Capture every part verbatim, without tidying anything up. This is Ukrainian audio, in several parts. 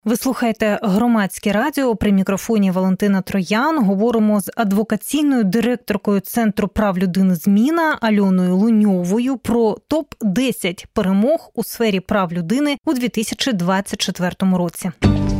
Ви слухаєте Громадське радіо, при мікрофоні Валентина Троян. Говоримо з адвокаційною директоркою Центру прав людини «Зміна» Альоною Луньовою про топ десять перемог у сфері прав людини у дві тисячі двадцять четвертому році.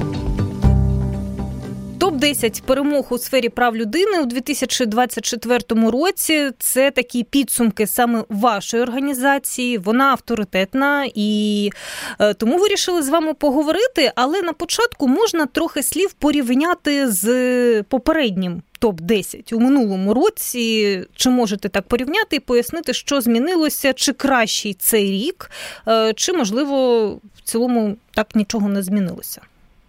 топ десять перемог у сфері прав людини у дві тисячі двадцять четвертому році – це такі підсумки саме вашої організації. Вона авторитетна і е, тому вирішили з вами поговорити. Але на початку можна трохи слів порівняти з попереднім топ десять у минулому році. Чи можете так порівняти і пояснити, що змінилося, чи кращий цей рік, е, чи, можливо, в цілому так нічого не змінилося?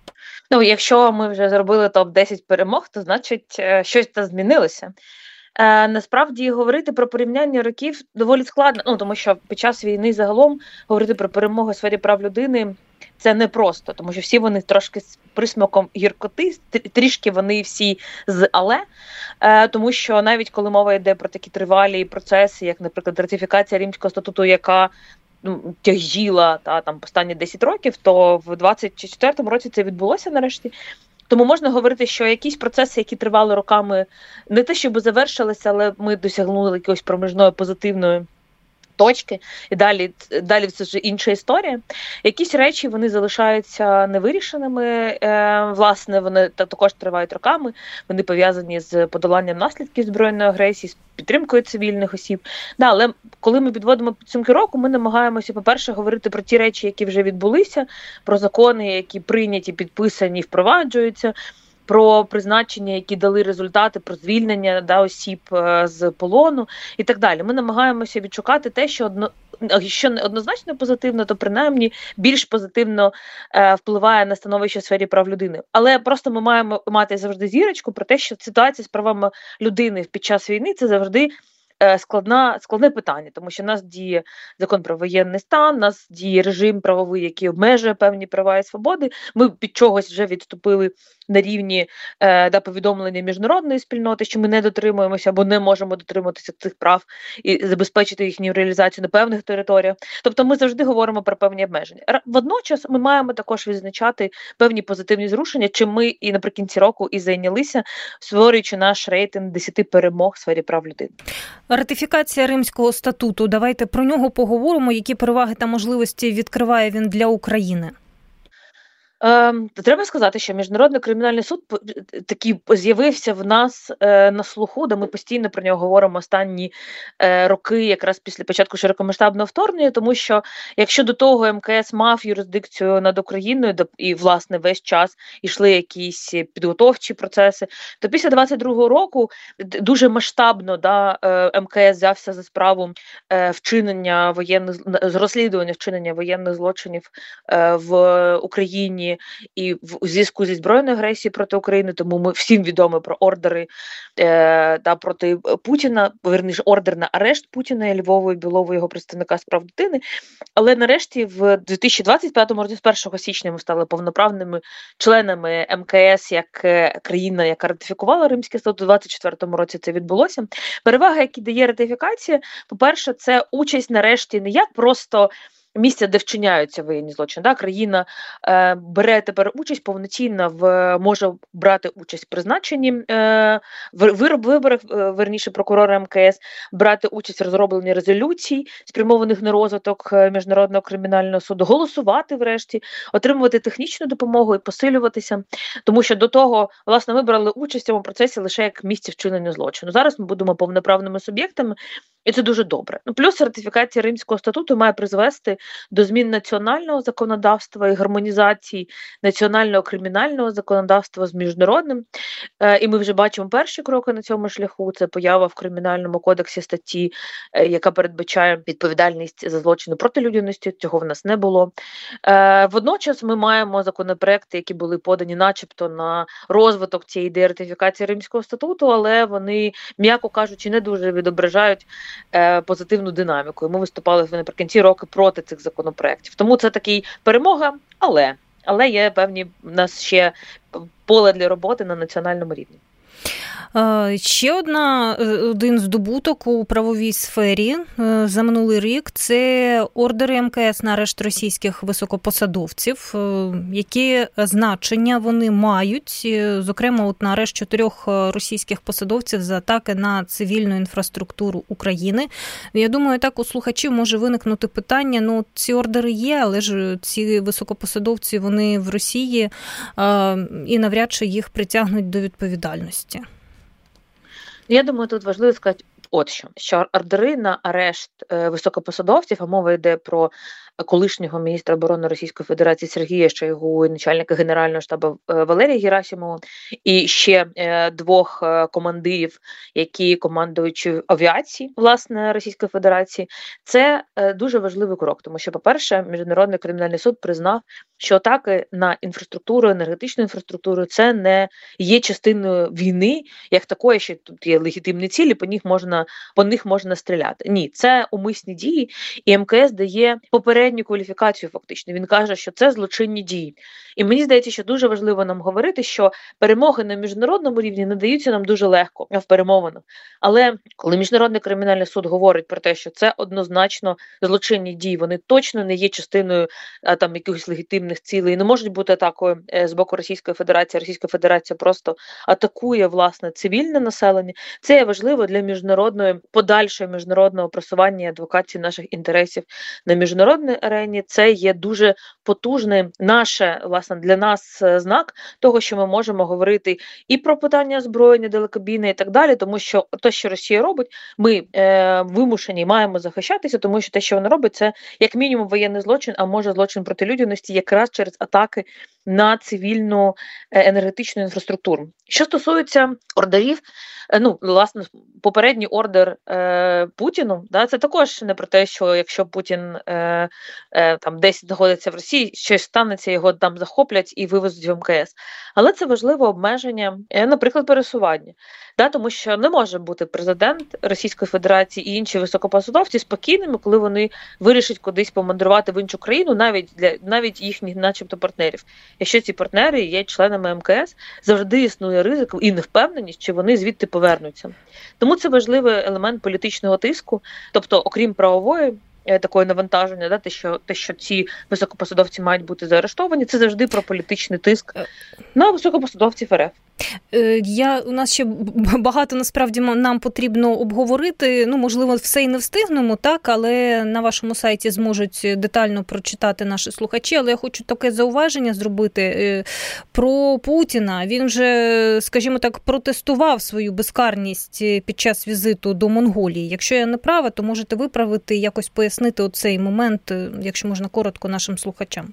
Ну, якщо ми вже зробили топ десять перемог, то значить щось там змінилося. Е, насправді говорити про порівняння років доволі складно, ну, тому що під час війни загалом говорити про перемоги у сфері прав людини – це непросто, тому що всі вони трошки з присмаком гіркоти, трішки вони всі з «але», е, тому що навіть коли мова йде про такі тривалі процеси, як, наприклад, ратифікація Римського статуту, яка ну, тяжіла та, там, останні десять років, то в двадцять четвертому році це відбулося нарешті. Тому можна говорити, що якісь процеси, які тривали роками, не те, щоб завершилися, але ми досягнули якоїсь проміжної позитивної точки, і далі, далі це вже інша історія. Якісь речі, вони залишаються невирішеними, е, власне, вони також тривають роками, вони пов'язані з подоланням наслідків збройної агресії, з підтримкою цивільних осіб. Да, але коли ми підводимо підсумки року, ми намагаємося, по-перше, говорити про ті речі, які вже відбулися, про закони, які прийняті, підписані, впроваджуються, про призначення, які дали результати, про звільнення да, осіб е, з полону і так далі. Ми намагаємося відшукати те, що одно, що не однозначно позитивно, то принаймні більш позитивно е, впливає на становище в сфері прав людини. Але просто ми маємо мати завжди зірочку про те, що ситуація з правами людини під час війни – це завжди Складна, складне питання, тому що в нас діє закон про воєнний стан, у нас діє режим правовий, який обмежує певні права і свободи. Ми від чогось вже відступили на рівні е, да, повідомлення міжнародної спільноти, що ми не дотримуємося або не можемо дотримуватися цих прав і забезпечити їхню реалізацію на певних територіях. Тобто ми завжди говоримо про певні обмеження. Водночас ми маємо також відзначати певні позитивні зрушення, чим ми і наприкінці року і зайнялися, створюючи наш рейтинг десяти перемог в сфері прав людини. Ратифікація Римського статуту. Давайте про нього поговоримо. Які переваги та можливості відкриває він для України? Е, треба сказати, що Міжнародний кримінальний суд такий з'явився в нас е, на слуху, де ми постійно про нього говоримо останні е, роки, якраз після початку широкомасштабного вторгнення, тому що якщо до того ем ка ес мав юрисдикцію над Україною, і, власне, весь час йшли якісь підготовчі процеси, то після двадцять другого року дуже масштабно да, ем ка ес взявся за справу е, вчинення воєнних, з розслідування вчинення воєнних злочинів е, в Україні, і в зв'язку зі збройною агресією проти України, тому ми всім відомо про ордери е, да, проти Путіна, верніше ордер на арешт Путіна і Львова і Білова, його представника з прав дитини. Але нарешті в дві тисячі двадцять п'ятому році, з першого січня, ми стали повноправними членами ем ка ес як країна, яка ратифікувала Римський статут. У двадцять четвертому році це відбулося. Перевага, які дає ратифікація, по-перше, це участь нарешті не як просто місця, де вчиняються воєнні злочини. Да? Країна е, бере тепер участь повноцінно, в, може брати участь в призначенні е, в вироб виборах, е, верніше прокурора ем ка ес, брати участь в розробленні резолюцій, спрямованих на розвиток Міжнародного кримінального суду, голосувати врешті, отримувати технічну допомогу і посилюватися. Тому що до того, власне, ми брали участь в цьому процесі лише як місце вчинення злочину. Зараз ми будемо повноправними суб'єктами, і це дуже добре. Ну, плюс ратифікація Римського статуту має призвести до змін національного законодавства і гармонізації національного кримінального законодавства з міжнародним. Е, і ми вже бачимо перші кроки на цьому шляху. Це поява в Кримінальному кодексі статті, е, яка передбачає відповідальність за злочини проти людяності. Цього в нас не було. Е, водночас ми маємо законопроекти, які були подані начебто на розвиток цієї ідеї ратифікації Римського статуту, але вони, м'яко кажучи, не дуже відображають е, позитивну динаміку. І ми виступали наприкінці року проти цих законопроєктів. Тому це такий перемога, але, але є певні в нас ще поле для роботи на національному рівні. Ще одна, один здобуток у правовій сфері за минулий рік – це ордери ем ка ес на арешт російських високопосадовців. Які значення вони мають? Зокрема, от на арешт чотирьох російських посадовців за атаки на цивільну інфраструктуру України. Я думаю, так у слухачів може виникнути питання, ну ці ордери є, але ж ці високопосадовці, вони в Росії і навряд чи їх притягнуть до відповідальності. Я думаю, тут важливо сказати от що, що ордери на арешт е, високопосадовців, а мова йде про колишнього міністра оборони Російської Федерації Сергія Шойгу, начальника Генерального штабу е, Валерія Герасимова, і ще е, двох е, командирів, які командують авіації, власне, Російської Федерації. Це е, дуже важливий крок, тому що, по-перше, Міжнародний кримінальний суд признав, що атаки на інфраструктуру, енергетичну інфраструктуру – це не є частиною війни, як такої, що тут є легітимні цілі, по них можна, по них можна стріляти. Ні, це умисні дії, і ем ка ес дає попередню кваліфікацію фактично. Він каже, що це злочинні дії. І мені здається, що дуже важливо нам говорити, що перемоги на міжнародному рівні не даються нам дуже легко в перемовинах. Але коли Міжнародний кримінальний суд говорить про те, що це однозначно злочинні дії, вони точно не є частиною а, там якихось легітимних цілей, не можуть бути атакою е, з боку Російської Федерації. Російська Федерація просто атакує власне цивільне населення. Це є важливо для міжнародної подальшої міжнародного просування і адвокації наших інтересів на міжнародній арені. Це є дуже потужний наше власне для нас знак того, що ми можемо говорити і про питання озброєння, далекобійне і так далі, тому що те, що Росія робить, ми е, вимушені маємо захищатися, тому що те, що вона робить, це як мінімум воєнний злочин, а може злочин проти людяності якраз через атаки на цивільну е, енергетичну інфраструктуру. Що стосується ордерів, е, ну, власне, попередній ордер е, Путіну, да, це також не про те, що якщо Путін е, е, там десь знаходиться в Росії, щось станеться, його там захоплять і вивезуть в ем ка ес. Але це важливе обмеження, е, наприклад, пересування. Да, тому що не може бути президент Російської Федерації і інші високопосадовці спокійними, коли вони вирішать кудись помандрувати в іншу країну, навіть для навіть їхніх, начебто, партнерів. Якщо ці партнери є членами ем ка ес, завжди існує ризик і невпевненість, чи вони звідти повернуться. Тому це важливий елемент політичного тиску, тобто, окрім правової такої навантаження, да, те, що те, що ці високопосадовці мають бути заарештовані, це завжди про політичний тиск на високопосадовців ер еф. Я, у нас ще багато, насправді, нам потрібно обговорити. Ну, можливо, все і не встигнемо, так, але на вашому сайті зможуть детально прочитати наші слухачі. Але я хочу таке зауваження зробити про Путіна. Він же, скажімо так, протестував свою безкарність під час візиту до Монголії. Якщо я не права, то можете виправити, якось пояснити оцей момент, якщо можна коротко, нашим слухачам.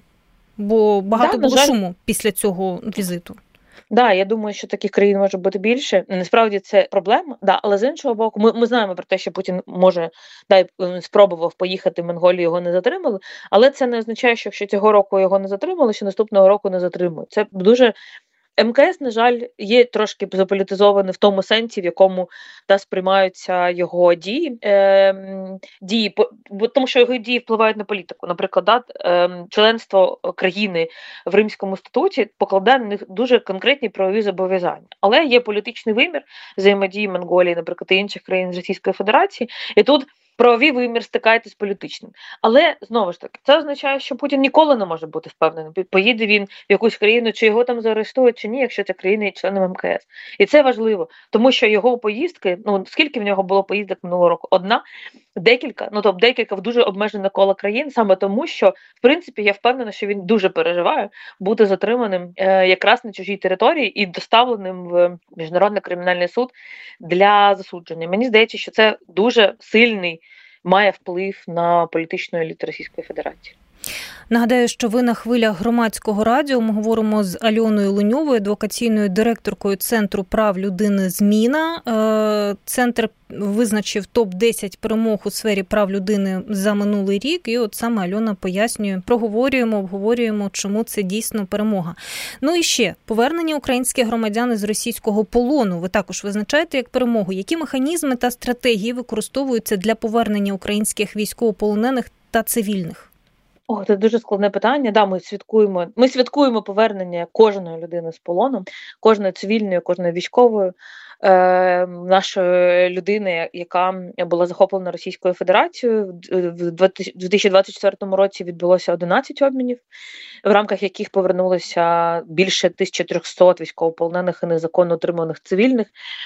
Бо багато да, було жаль... шуму після цього візиту. Да, я думаю, що таких країн може бути більше. Насправді це проблема, да, але з іншого боку, ми, ми знаємо про те, що Путін може, да, спробував поїхати в Монголію, його не затримали, але це не означає, що якщо цього року його не затримали, що наступного року не затримують. Це дуже... ем ка ес, на жаль, є трошки заполітизований в тому сенсі, в якому та сприймаються його дії, е, дії, бо тому що його дії впливають на політику. Наприклад, да, е, членство країни в Римському статуті покладає на них дуже конкретні правові зобов'язання. Але є політичний вимір взаємодії Монголії, наприклад, і інших країн з Російської Федерації, і тут правовий вимір стикається з політичним. Але, знову ж таки, це означає, що Путін ніколи не може бути впевненим. Поїде він в якусь країну, чи його там заарештують, чи ні, якщо ця країна є членом ем ка ес. І це важливо, тому що його поїздки, ну, скільки в нього було поїздок минулого року? Одна, декілька, ну, тобто декілька в дуже обмежене коло країн, саме тому, що, в принципі, я впевнена, що він дуже переживає бути затриманим е, якраз на чужій території і доставленим в Міжнародний кримінальний суд для засудження. Мені здається, що це дуже сильний має вплив на політичну еліту Російської Федерації. Нагадаю, що ви на хвилях Громадського радіо. Ми говоримо з Альоною Луньовою, адвокаційною директоркою Центру прав людини «Зміна». Центр визначив топ десять перемог у сфері прав людини за минулий рік. І от саме Альона пояснює, проговорюємо, обговорюємо, чому це дійсно перемога. Ну і ще, повернення українських громадян із російського полону ви також визначаєте як перемогу. Які механізми та стратегії використовуються для повернення українських військовополонених та цивільних? О, це дуже складне питання. Да, ми святкуємо, ми святкуємо повернення кожної людини з полону, кожної цивільної, кожної військової. е, нашої людини, яка була захоплена Російською Федерацією. В дві тисячі двадцять четвертому році відбулося одинадцять обмінів, в рамках яких повернулося більше тисяча триста військовополонених і незаконно утриманих цивільних.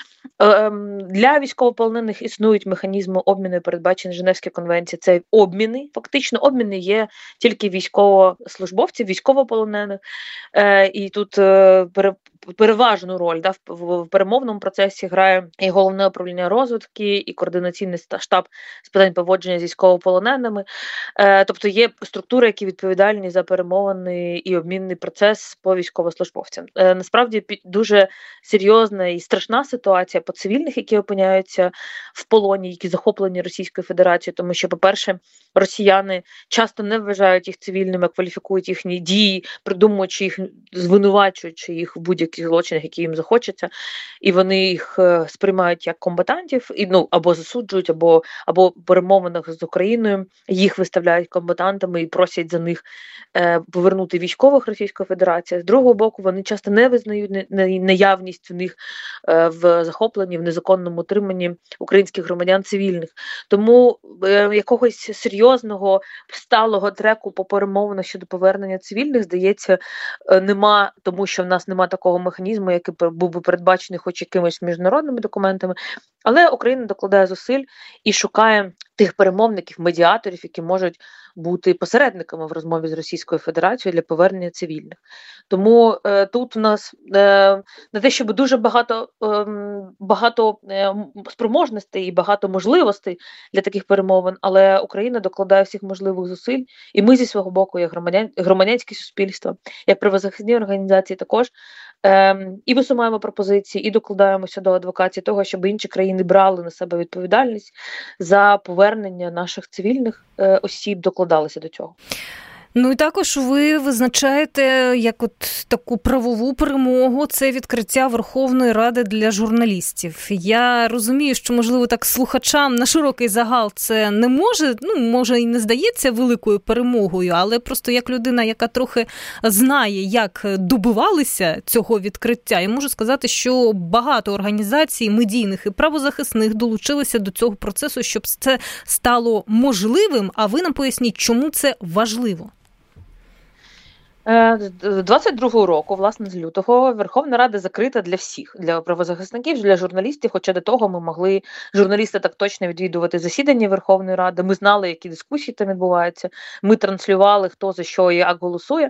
Для військовополонених існують механізми обміну, передбачені Женевською конвенцією. Це обміни. Фактично, обміни є тільки військовослужбовців, військовополонених. І тут переважну роль да, в перемовному процесі грає і Головне управління розвідки, і координаційний штаб з питань поводження з військовополоненими. Тобто є структури, які відповідальні за перемовини і обмінний процес по військовослужбовцям. Насправді дуже серйозна і страшна ситуація по цивільних, які опиняються в полоні, які захоплені Російською Федерацією, тому що, по-перше, росіяни часто не вважають їх цивільними, кваліфікують їхні дії, придумуючи їх, звинувачуючи їх в будь-яких злочинах, які їм захочеться, і вони їх сприймають як комбатантів, і, ну, або засуджують, або, або в перемовинах з Україною їх виставляють комбатантами і просять за них е, повернути військових Російської Федерації. З другого боку, вони часто не визнають наявність в них е, в захопленні, в незаконному утриманні українських громадян цивільних. Тому е, якогось серйозного сталого треку по перемовинах щодо повернення цивільних, здається, е, нема, тому що в нас нема такого механізму, який був би передбачений хоч якимись міжнародними документами. Але Україна докладає зусиль і шукає тих перемовників, медіаторів, які можуть бути посередниками в розмові з Російською Федерацією для повернення цивільних. Тому е, тут у нас е, не те, щоб дуже багато, е, багато е, спроможностей і багато можливостей для таких перемовин, але Україна докладає всіх можливих зусиль, і ми зі свого боку, як громадян, громадянське суспільство, як правозахисні організації також, е, і висуваємо пропозиції, і докладаємося до адвокації того, щоб інші країни брали на себе відповідальність за повернення наших цивільних е, осіб, докладалися до цього. Ну і також ви визначаєте як от таку правову перемогу, це відкриття Верховної Ради для журналістів. Я розумію, що, можливо, так слухачам на широкий загал це не може, ну, може і не здається великою перемогою, але просто як людина, яка трохи знає, як добивалися цього відкриття, я можу сказати, що багато організацій медійних і правозахисних долучилися до цього процесу, щоб це стало можливим, а ви нам поясніть, чому це важливо? З двадцять другого року, власне, з лютого, Верховна Рада закрита для всіх, для правозахисників, для журналістів, хоча до того ми могли, журналісти так точно відвідувати засідання Верховної Ради, ми знали, які дискусії там відбуваються, ми транслювали, хто за що і як голосує.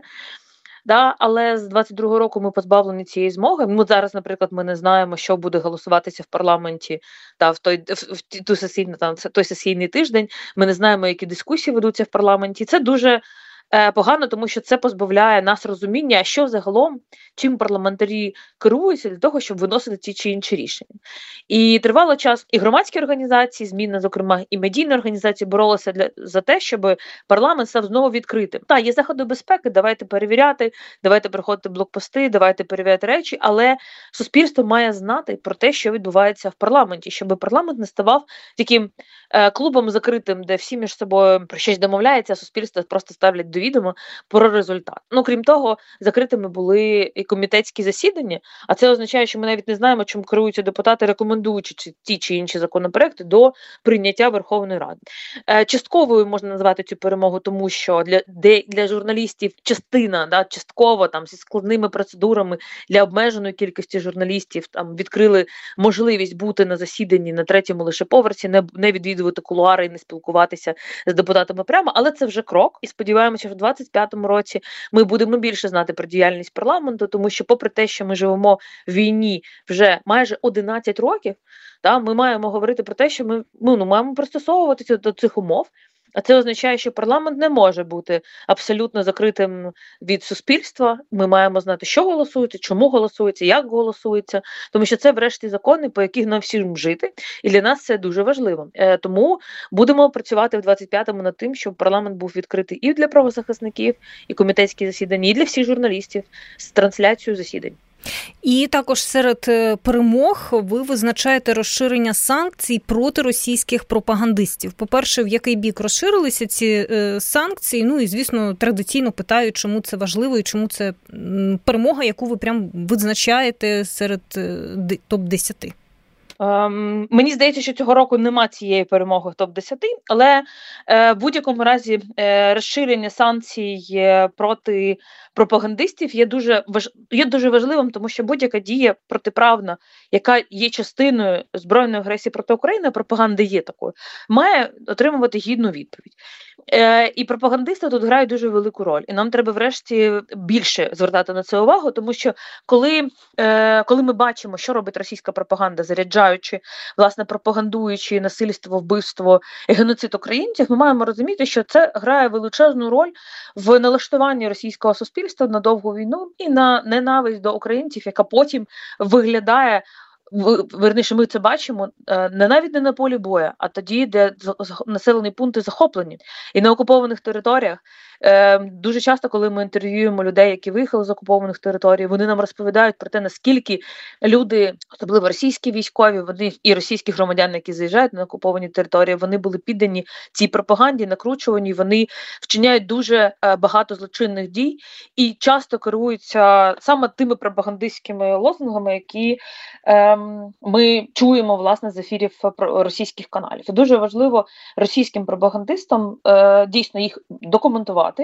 Да, але з двадцять другого року ми позбавлені цієї змоги. Ми зараз, наприклад, ми не знаємо, що буде голосуватися в парламенті та в той в, в ту сесійну там той сесійний тиждень. Ми не знаємо, які дискусії ведуться в парламенті. Це дуже е, погано, тому що це позбавляє нас розуміння, що загалом чим парламентарі керуються для того, щоб виносити ті чи інші рішення. І тривало час і громадські організації, змінна, зокрема, і медійні організації боролися для за те, щоб парламент став знову відкритим. Так, є заходи безпеки, давайте перевіряти, давайте приходити блокпости, давайте перевіряти речі, але суспільство має знати про те, що відбувається в парламенті, щоб парламент не ставав таким е, клубом закритим, де всі між собою про щось домовляються, а суспільство просто ставлять до відома про результат. Ну, крім того, закритими були і комітетські засідання, а це означає, що ми навіть не знаємо, чим керуються депутати, рекомендуючи ті чи інші законопроекти до прийняття Верховної Ради. Е, частковою можна назвати цю перемогу, тому що для, де, для журналістів частина, да, частково там зі складними процедурами для обмеженої кількості журналістів там відкрили можливість бути на засіданні на третьому лише поверсі, не, не відвідувати кулуари і не спілкуватися з депутатами прямо, але це вже крок, і сподіваємося, що в двадцять п'ятому році ми будемо більше знати про діяльність парламенту, тому що попри те, що ми живемо в війні вже майже одинадцять років, та, ми маємо говорити про те, що ми ну, ну, маємо пристосовуватися до цих умов, а це означає, що парламент не може бути абсолютно закритим від суспільства. Ми маємо знати, що голосується, чому голосується, як голосується, тому що це врешті закони, по яких нам всім жити, і для нас це дуже важливо. Е, тому будемо працювати в двадцять п'ятому над тим, щоб парламент був відкритий і для правозахисників, і комітетські засідання, і для всіх журналістів з трансляцією засідань. І також серед перемог ви визначаєте розширення санкцій проти російських пропагандистів. По-перше, в який бік розширилися ці санкції? Ну і, звісно, традиційно питають, чому це важливо і чому це перемога, яку ви прям визначаєте серед топ десять. Ем, мені здається, що цього року нема цієї перемоги в топ десять, але е, в будь-якому разі е, розширення санкцій е, проти пропагандистів є дуже важ... є дуже важливим, тому що будь-яка дія протиправна, яка є частиною збройної агресії проти України, пропаганди є такою, має отримувати гідну відповідь. Е, і пропагандисти тут грають дуже велику роль. І нам треба врешті більше звертати на це увагу, тому що коли, е, коли ми бачимо, що робить російська пропаганда, заряджаючи, власне, пропагандуючи насильство, вбивство і геноцид українців, ми маємо розуміти, що це грає величезну роль в налаштуванні російського суспільства на довгу війну і на ненависть до українців, яка потім виглядає, верніше, ми це бачимо не навіть не на полі бою, а тоді, де населені пункти захоплені. І на окупованих територіях дуже часто, коли ми інтерв'юємо людей, які виїхали з окупованих територій, вони нам розповідають про те, наскільки люди, особливо російські військові, вони і російські громадяни, які заїжджають на окуповані території, вони були піддані цій пропаганді, накручувані, вони вчиняють дуже багато злочинних дій і часто керуються саме тими пропагандистськими лозунгами, які ем, ми чуємо, власне, з ефірів російських каналів. І дуже важливо російським пропагандистам е, дійсно їх документувати,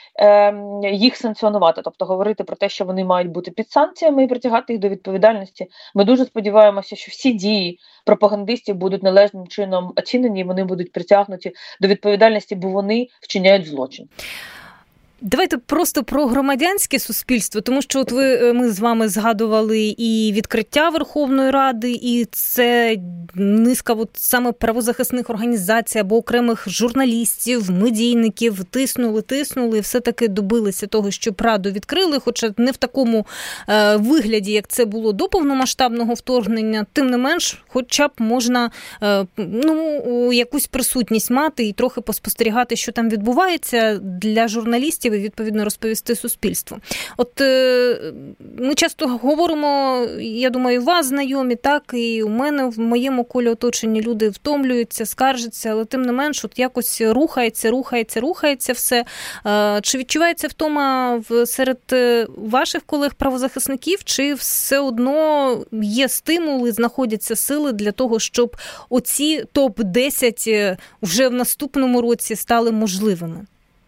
їх санкціонувати, тобто говорити про те, що вони мають бути під санкціями і притягати їх до відповідальності. Ми дуже сподіваємося, що всі дії пропагандистів будуть належним чином оцінені, і вони будуть притягнуті до відповідальності, бо вони вчиняють злочин. Давайте просто про громадянське суспільство, тому що от ви, ми з вами згадували і відкриття Верховної Ради, і це низка от саме правозахисних організацій або окремих журналістів, медійників тиснули, тиснули, і все-таки добилися того, щоб Раду відкрили, хоча не в такому е, вигляді, як це було до повномасштабного вторгнення, тим не менш, хоча б можна е, ну, якусь присутність мати і трохи поспостерігати, що там відбувається для журналістів, і відповідно розповісти суспільству. От е, ми часто говоримо, я думаю, у вас знайомі, так, і у мене в моєму колі оточення люди втомлюються, скаржаться, але тим не менш от якось рухається, рухається, рухається все. Е, чи відчувається втома в, серед ваших колег-правозахисників, чи все одно є стимули, знаходяться сили для того, щоб оці топ десять вже в наступному році стали можливими?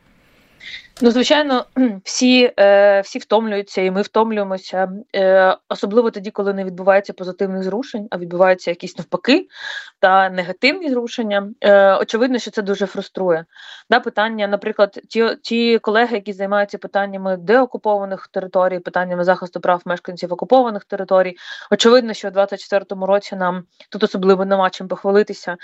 Ну, звичайно, всі, е, всі втомлюються, і ми втомлюємося, е, особливо тоді, коли не відбувається позитивних зрушень, а відбуваються якісь навпаки та негативні зрушення. Е, очевидно, що це дуже фруструє. Да, питання, наприклад, ті, ті колеги, які займаються питаннями деокупованих територій, питаннями захисту прав мешканців окупованих територій, очевидно, що у двадцять четвертому році нам тут особливо нема чим похвалитися.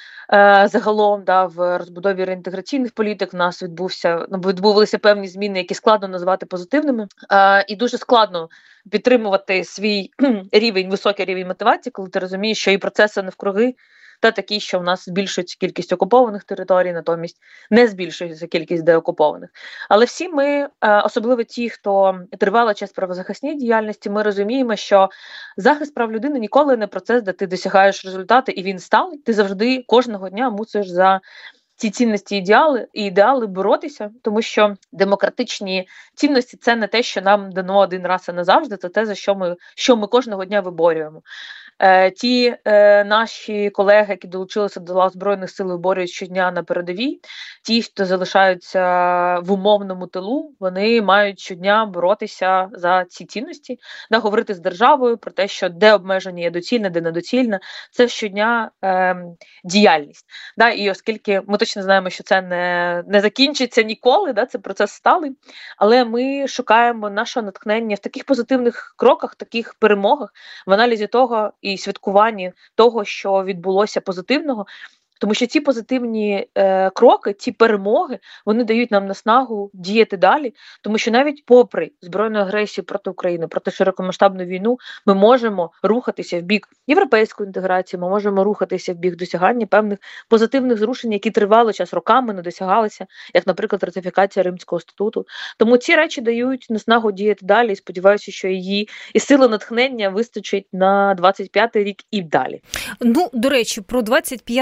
Загалом, да, в розбудові реінтеграційних політик в нас відбувся, відбувалися певні зміни, які складно назвати позитивними, і дуже складно підтримувати свій рівень, високий рівень мотивації, коли ти розумієш, що і процеси навкруги та такі, що в нас збільшується кількість окупованих територій, натомість не збільшується кількість деокупованих. Але всі ми, особливо ті, хто тривалий час правозахисній діяльності, ми розуміємо, що захист прав людини ніколи не процес, де ти досягаєш результати і він сталий. Ти завжди кожного дня мусиш за ці цінності, ідеали і ідеали боротися, тому що демократичні цінності – це не те, що нам дано один раз і назавжди, це те, за що ми, що ми кожного дня виборюємо. Е, ті е, наші колеги, які долучилися до лав Збройних сил, виборюють щодня на передовій, ті, хто залишаються в умовному тилу, вони мають щодня боротися за ці цінності, да, говорити з державою про те, що де обмеження є доцільне, де недоцільне, це щодня е, діяльність. Да, і оскільки ми точно знаємо, що це не, не закінчиться ніколи, да, це процес сталий, але ми шукаємо нашого натхнення в таких позитивних кроках, таких перемогах, в аналізі того і святкуванні того, що відбулося позитивного, тому що ці позитивні е, кроки, ці перемоги, вони дають нам наснагу діяти далі, тому що навіть попри збройну агресію проти України, проти широкомасштабну війну, ми можемо рухатися в бік європейської інтеграції, ми можемо рухатися в бік досягання певних позитивних зрушень, які тривали час роками, не досягалися, як, наприклад, ратифікація Римського статуту. Тому ці речі дають наснагу діяти далі, і сподіваюся, що її і сили натхнення вистачить на двадцять п'ятий рік і далі. Ну, до речі, про двадцять п'ятий рік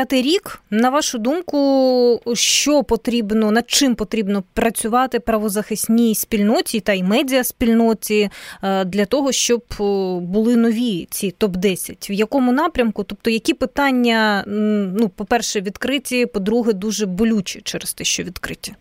рік. На вашу думку, що потрібно, над чим потрібно працювати правозахисній спільноті та й медіаспільноті для того, щоб були нові ці топ десять? В якому напрямку? Тобто, які питання, ну, по-перше, відкриті, по-друге, дуже болючі через те, що відкриті?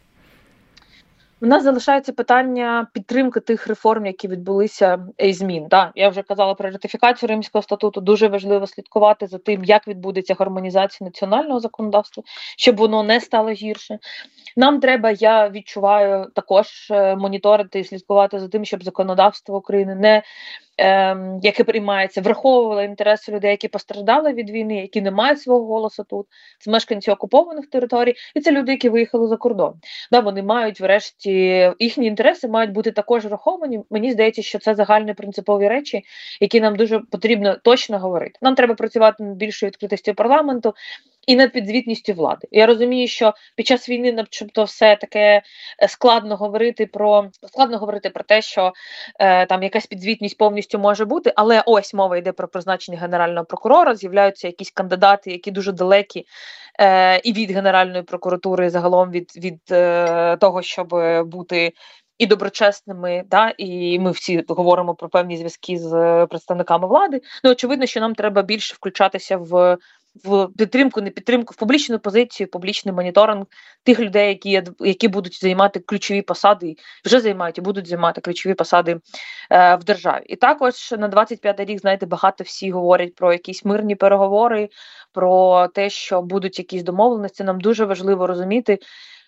У нас залишається питання підтримки тих реформ, які відбулися, і змін. Да, я вже казала про ратифікацію Римського статуту. Дуже важливо слідкувати за тим, як відбудеться гармонізація національного законодавства, щоб воно не стало гірше. Нам треба, я відчуваю, також моніторити і слідкувати за тим, щоб законодавство України не Ем, яке приймається, враховувала інтереси людей, які постраждали від війни, які не мають свого голосу тут. Це мешканці окупованих територій, і це люди, які виїхали за кордон. Да, вони мають, врешті, їхні інтереси мають бути також враховані. Мені здається, що це загальні принципові речі, які нам дуже потрібно точно говорити. Нам треба працювати над більшою відкритістю парламенту і над підзвітністю влади. Я розумію, що під час війни, начебто, все таке складно говорити про складно говорити про те, що е, там якась підзвітність повністю може бути, але ось мова йде про призначення генерального прокурора, з'являються якісь кандидати, які дуже далекі е, і від Генеральної прокуратури, і загалом від, від е, того, щоб бути і доброчесними, да, і ми всі говоримо про певні зв'язки з представниками влади. Ну, очевидно, що нам треба більше включатися в в підтримку, не підтримку, в публічну позицію, публічний моніторинг тих людей, які, які будуть займати ключові посади, вже займають і будуть займати ключові посади е, в державі. І також на двадцять п'ятий рік, знаєте, багато всі говорять про якісь мирні переговори, про те, що будуть якісь домовленості. Нам дуже важливо розуміти.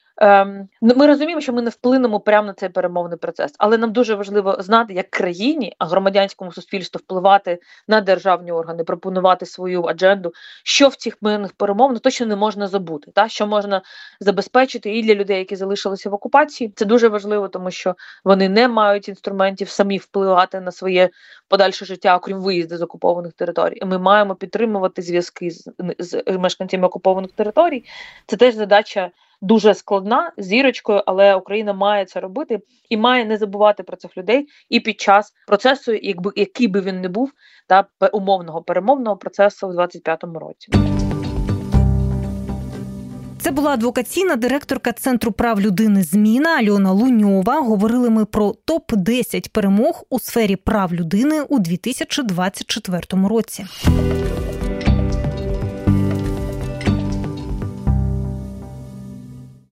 Ми розуміємо, що ми не вплинемо прямо на цей перемовний процес, але нам дуже важливо знати, як країні, а громадянському суспільству впливати на державні органи, пропонувати свою адженду, що в цих мирних перемовинах точно не можна забути, та? Що можна забезпечити і для людей, які залишилися в окупації. Це дуже важливо, тому що вони не мають інструментів самі впливати на своє подальше життя, окрім виїзду з окупованих територій. І ми маємо підтримувати зв'язки з, з мешканцями окупованих територій. Це теж задача дуже складна, з зірочкою, але Україна має це робити і має не забувати про цих людей і під час процесу, якби який би він не був, та умовного перемовного процесу в двадцять п'ятому році. Це була адвокаційна директорка Центру прав людини «Зміна» Альона Луньова. Говорили ми про топ десять перемог у сфері прав людини у дві тисячі двадцять четвертому році.